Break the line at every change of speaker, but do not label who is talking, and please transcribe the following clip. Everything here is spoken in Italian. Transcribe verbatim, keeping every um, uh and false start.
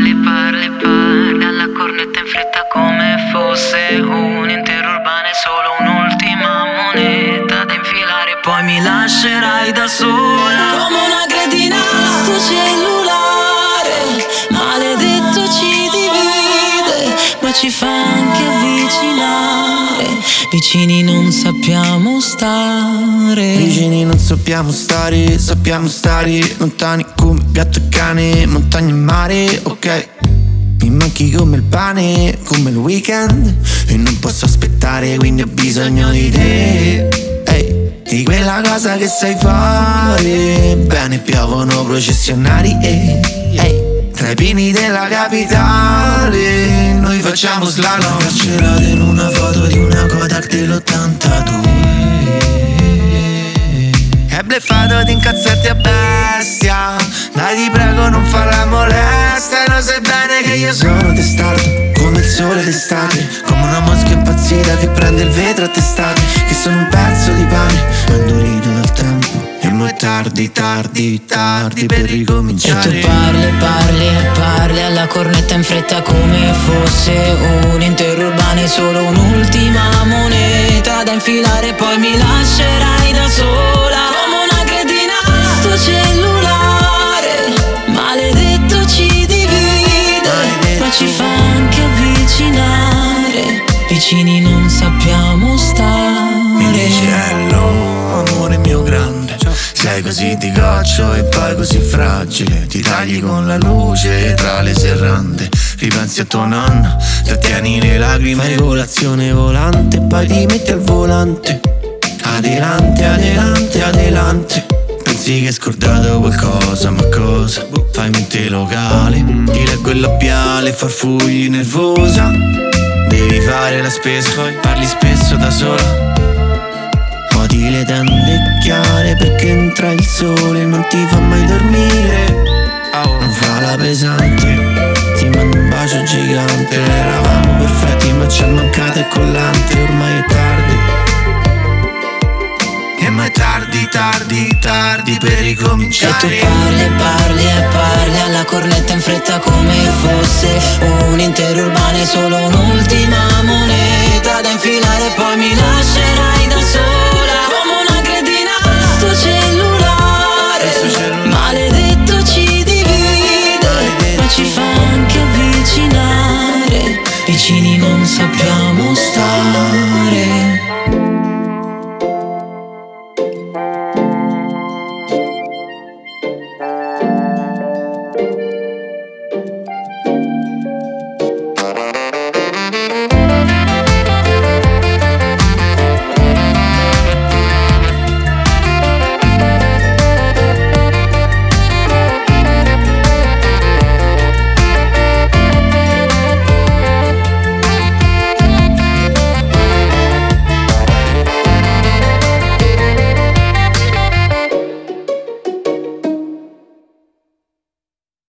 parli, parli, parli alla cornetta in fretta come fosse un interurbano e solo un'ultima moneta da infilare, poi mi lascerai da sola
come una cretina sto cellulare, maledetto ci divide, ma ci fa anche avvicinare. Vicini non sappiamo stare,
vicini non sappiamo stare, sappiamo stare lontani come gatto e cane, montagna e mare, ok. Mi manchi come il pane, come il weekend, e non posso aspettare, quindi ho bisogno di te. Ehi, di quella cosa che sai fare bene, piovono processionari, ehi, ehi. Tra i pini della capitale noi facciamo slalom, carcerate in una foto di una Kodak dell'ottantadue. È bleffato di incazzarti a bestia, dai ti prego non farla molesta. Lo sai bene che io sono testardo come il sole d'estate, come una mosca impazzita che prende il vetro a testate, che sono un pezzo di pane indurito dal tempo. E mo' è tardi, tardi, tardi per ricominciare.
E tu parli, parli e parli alla cornetta in fretta come fosse un interurbano e solo un'ultima moneta da infilare, poi mi lascerai da sola come una cretina sto cellulare, maledetto ci divide, maledetto. Ma ci fa anche avvicinare, vicini non sappiamo stare.
Mi dici hello, amore mio grande, sei così di goccio e poi così fragile, ti tagli con la luce tra le serrande, ripensi a tua nonna, trattieni le lacrime, fai colazione volante, poi ti metti al volante, adelante, adelante, adelante. Pensi che hai scordato qualcosa, ma cosa? Fai mente locale, ti leggo il labiale, farfugli nervosa, devi fare la spesa, poi parli spesso da sola. Odi le tende chiare perché entra il sole, non ti fa mai dormire, non fa la pesante, ti mando un bacio gigante. Eravamo perfetti ma ci è mancato il collante, ormai è tardi. E ma è tardi, tardi, tardi per ricominciare.
E tu parli, parli e parli alla cornetta in fretta come